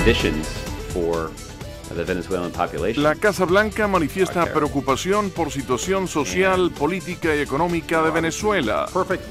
conditions for the Venezuelan population. La Casa Blanca manifiesta preocupación por situación social, política y económica de Venezuela.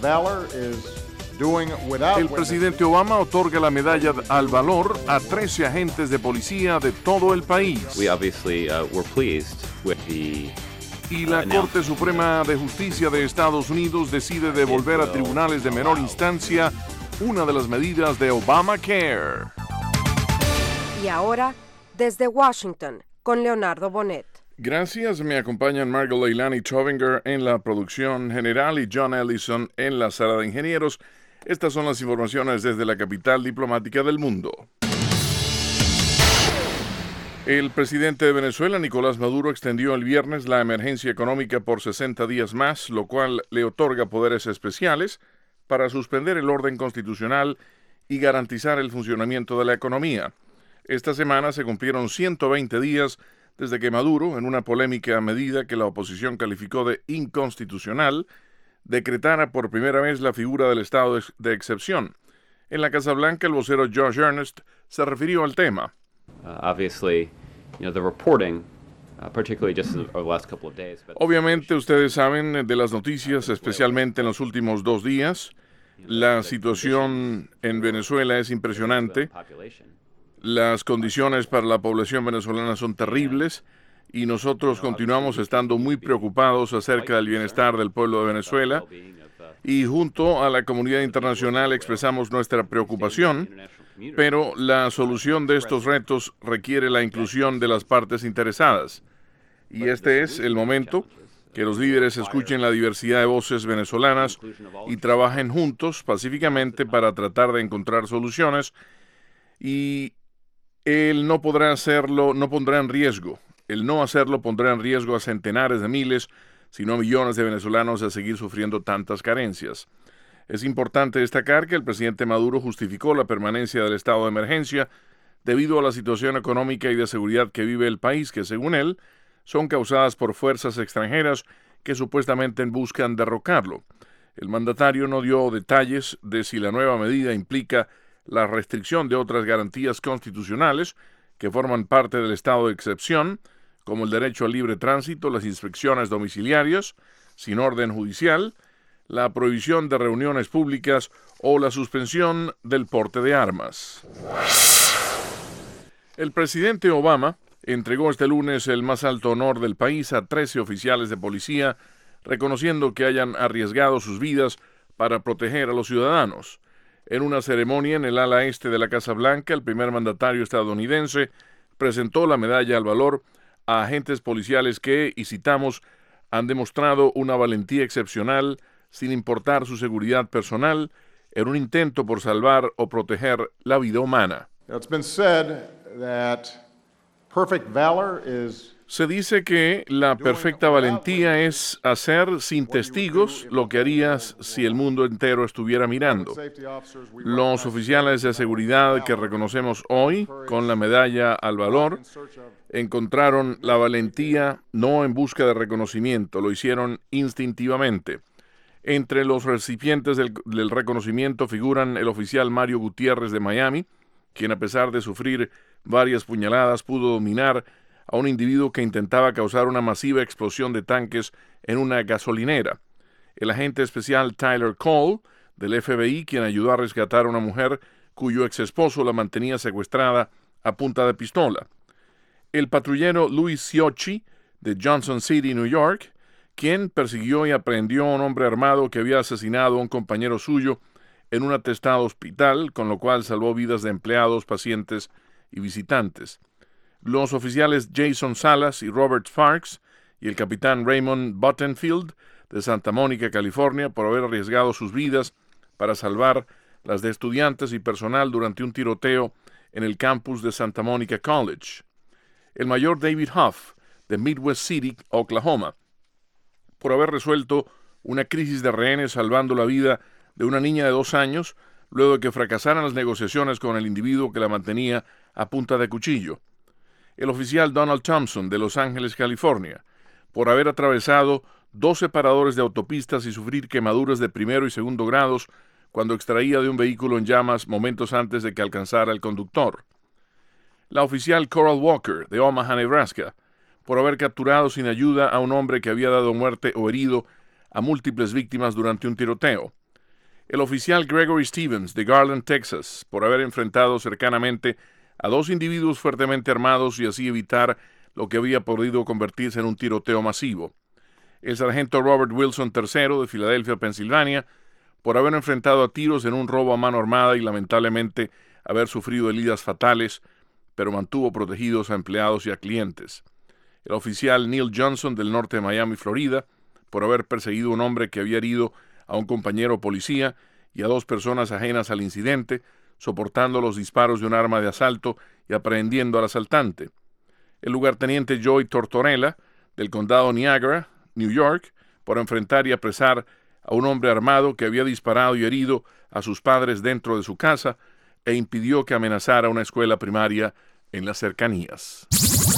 El presidente Obama otorga la medalla al valor a 13 agentes de policía de todo el país. We obviously were pleased with the Y la Corte Suprema de Justicia de Estados Unidos decide devolver a tribunales de menor instancia una de las medidas de Obamacare. Y ahora, desde Washington, con Leonardo Bonet. Gracias, me acompañan Margot Leilani Tovinger en la producción general y John Ellison en la sala de ingenieros. Estas son las informaciones desde la capital diplomática del mundo. El presidente de Venezuela, Nicolás Maduro, extendió el viernes la emergencia económica por 60 días más, lo cual le otorga poderes especiales para suspender el orden constitucional y garantizar el funcionamiento de la economía. Esta semana se cumplieron 120 días desde que Maduro, en una polémica medida que la oposición calificó de inconstitucional, decretara por primera vez la figura del estado de excepción. En la Casa Blanca, el vocero Josh Earnest se refirió al tema. Obviamente, ustedes saben de las noticias, especialmente en los últimos 2 días. La situación en Venezuela es impresionante. Las condiciones para la población venezolana son terribles y nosotros continuamos estando muy preocupados acerca del bienestar del pueblo de Venezuela y junto a la comunidad internacional expresamos nuestra preocupación, pero la solución de estos retos requiere la inclusión de las partes interesadas. Y este es el momento que los líderes escuchen la diversidad de voces venezolanas y trabajen juntos pacíficamente para tratar de encontrar soluciones, y el no podrá hacerlo, no pondrá en riesgo. El no hacerlo pondrá en riesgo a centenares de miles, si no millones de venezolanos a seguir sufriendo tantas carencias. Es importante destacar que el presidente Maduro justificó la permanencia del estado de emergencia debido a la situación económica y de seguridad que vive el país, que según él, son causadas por fuerzas extranjeras que supuestamente buscan derrocarlo. El mandatario no dio detalles de si la nueva medida implica la restricción de otras garantías constitucionales que forman parte del estado de excepción, como el derecho al libre tránsito, las inspecciones domiciliarias sin orden judicial, la prohibición de reuniones públicas o la suspensión del porte de armas. El presidente Obama entregó este lunes el más alto honor del país a 13 oficiales de policía, reconociendo que hayan arriesgado sus vidas para proteger a los ciudadanos. En una ceremonia en el ala este de la Casa Blanca, el primer mandatario estadounidense presentó la medalla al valor a agentes policiales que, y citamos, han demostrado una valentía excepcional sin importar su seguridad personal en un intento por salvar o proteger la vida humana. Se dice que la perfecta valentía es hacer sin testigos lo que harías si el mundo entero estuviera mirando. Los oficiales de seguridad que reconocemos hoy con la medalla al valor encontraron la valentía no en busca de reconocimiento, lo hicieron instintivamente. Entre los recipientes del reconocimiento figuran el oficial Mario Gutiérrez de Miami, quien a pesar de sufrir varias puñaladas pudo dominar a un individuo que intentaba causar una masiva explosión de tanques en una gasolinera. El agente especial Tyler Cole, del FBI, quien ayudó a rescatar a una mujer cuyo ex esposo la mantenía secuestrada a punta de pistola. El patrullero Luis Ciocci, de Johnson City, New York, quien persiguió y aprehendió a un hombre armado que había asesinado a un compañero suyo en un atestado hospital, con lo cual salvó vidas de empleados, pacientes y visitantes. Los oficiales Jason Salas y Robert Sparks y el capitán Raymond Buttenfield de Santa Mónica, California, por haber arriesgado sus vidas para salvar las de estudiantes y personal durante un tiroteo en el campus de Santa Mónica College. El mayor David Huff, de Midwest City, Oklahoma, por haber resuelto una crisis de rehenes salvando la vida de una niña de 2 años luego de que fracasaran las negociaciones con el individuo que la mantenía a punta de cuchillo. El oficial Donald Thompson, de Los Ángeles, California, por haber atravesado 2 separadores de autopistas y sufrir quemaduras de primero y segundo grados cuando extraía de un vehículo en llamas momentos antes de que alcanzara el conductor. La oficial Coral Walker, de Omaha, Nebraska, por haber capturado sin ayuda a un hombre que había dado muerte o herido a múltiples víctimas durante un tiroteo. El oficial Gregory Stevens, de Garland, Texas, por haber enfrentado cercanamente a dos individuos fuertemente armados y así evitar lo que había podido convertirse en un tiroteo masivo. El sargento Robert Wilson III, de Filadelfia, Pensilvania, por haber enfrentado a tiros en un robo a mano armada y lamentablemente haber sufrido heridas fatales, pero mantuvo protegidos a empleados y a clientes. El oficial Neil Johnson, del norte de Miami, Florida, por haber perseguido a un hombre que había herido a un compañero policía y a dos personas ajenas al incidente, soportando los disparos de un arma de asalto y aprehendiendo al asaltante. El lugarteniente Joey Tortorella, del condado Niagara, New York, por enfrentar y apresar a un hombre armado que había disparado y herido a sus padres dentro de su casa e impidió que amenazara una escuela primaria en las cercanías.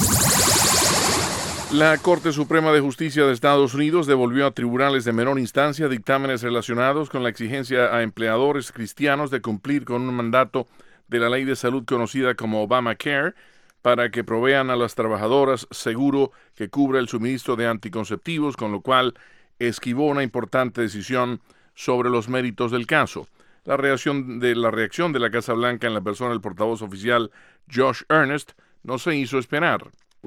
La Corte Suprema de Justicia de Estados Unidos devolvió a tribunales de menor instancia dictámenes relacionados con la exigencia a empleadores cristianos de cumplir con un mandato de la ley de salud conocida como Obamacare para que provean a las trabajadoras seguro que cubra el suministro de anticonceptivos, con lo cual esquivó una importante decisión sobre los méritos del caso. La reacción de la Casa Blanca en la persona del portavoz oficial Josh Earnest no se hizo esperar.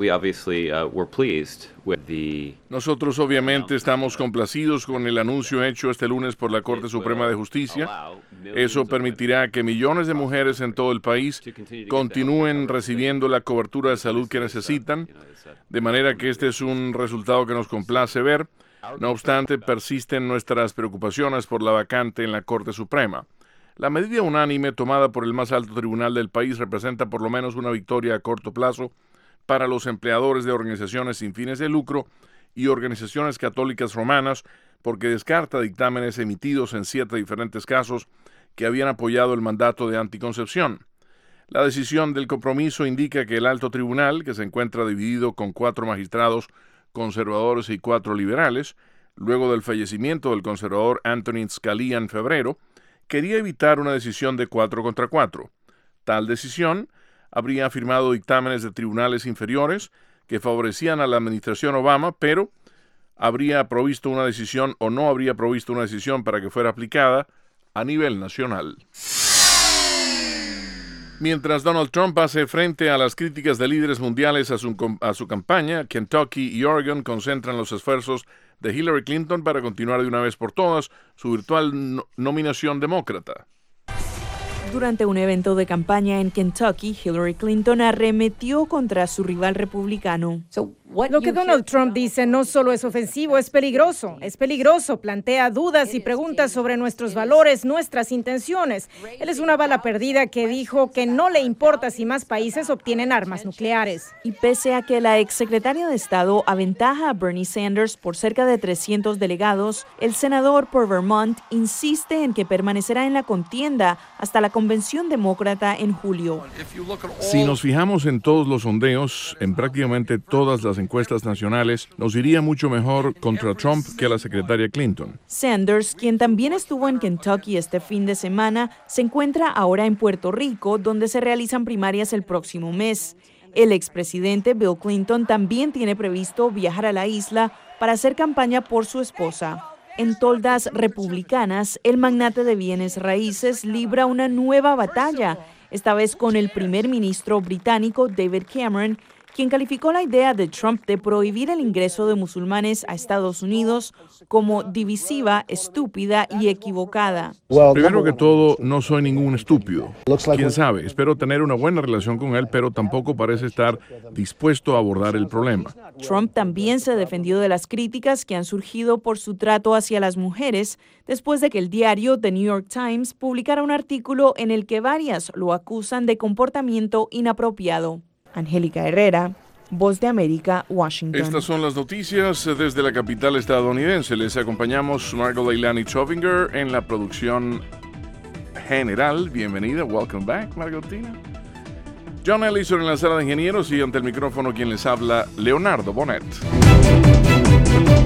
Nosotros obviamente estamos complacidos con el anuncio hecho este lunes por la Corte Suprema de Justicia. Eso permitirá que millones de mujeres en todo el país continúen recibiendo la cobertura de salud que necesitan, de manera que este es un resultado que nos complace ver. No obstante, persisten nuestras preocupaciones por la vacante en la Corte Suprema. La medida unánime tomada por el más alto tribunal del país representa por lo menos una victoria a corto plazo para los empleadores de organizaciones sin fines de lucro y organizaciones católicas romanas, porque descarta dictámenes emitidos en 7 diferentes casos que habían apoyado el mandato de anticoncepción. La decisión del compromiso indica que el alto tribunal, que se encuentra dividido con 4 magistrados conservadores y 4 liberales, luego del fallecimiento del conservador Antonin Scalia en febrero, quería evitar una decisión de 4 contra 4. Tal decisión habría firmado dictámenes de tribunales inferiores que favorecían a la administración Obama, pero habría provisto una decisión o no habría provisto una decisión para que fuera aplicada a nivel nacional. Mientras Donald Trump hace frente a las críticas de líderes mundiales a su campaña, Kentucky y Oregon concentran los esfuerzos de Hillary Clinton para continuar de una vez por todas su virtual nominación demócrata. Durante un evento de campaña en Kentucky, Hillary Clinton arremetió contra su rival republicano. Lo que Donald Trump dice no solo es ofensivo, es peligroso. Es peligroso, plantea dudas y preguntas sobre nuestros valores, nuestras intenciones. Él es una bala perdida que dijo que no le importa si más países obtienen armas nucleares. Y pese a que la exsecretaria de Estado aventaja a Bernie Sanders por cerca de 300 delegados, el senador por Vermont insiste en que permanecerá en la contienda hasta la convención demócrata en julio. Si nos fijamos en todos los sondeos, en prácticamente todas las encuestas nacionales, nos iría mucho mejor contra Trump que a la secretaria Clinton. Sanders, quien también estuvo en Kentucky este fin de semana, se encuentra ahora en Puerto Rico, donde se realizan primarias el próximo mes. El expresidente Bill Clinton también tiene previsto viajar a la isla para hacer campaña por su esposa. En toldas republicanas, el magnate de bienes raíces libra una nueva batalla, esta vez con el primer ministro británico David Cameron, quien calificó la idea de Trump de prohibir el ingreso de musulmanes a Estados Unidos como divisiva, estúpida y equivocada. Primero que todo, no soy ningún estúpido. Quién sabe, espero tener una buena relación con él, pero tampoco parece estar dispuesto a abordar el problema. Trump también se defendió de las críticas que han surgido por su trato hacia las mujeres, después de que el diario The New York Times publicara un artículo en el que varias lo acusan de comportamiento inapropiado. Angélica Herrera, Voz de América, Washington. Estas son las noticias desde la capital estadounidense. Les acompañamos Margot Leilani Chovinger en la producción general. Bienvenida, welcome back, Margotina. John Ellison en la sala de ingenieros y ante el micrófono quien les habla, Leonardo Bonet.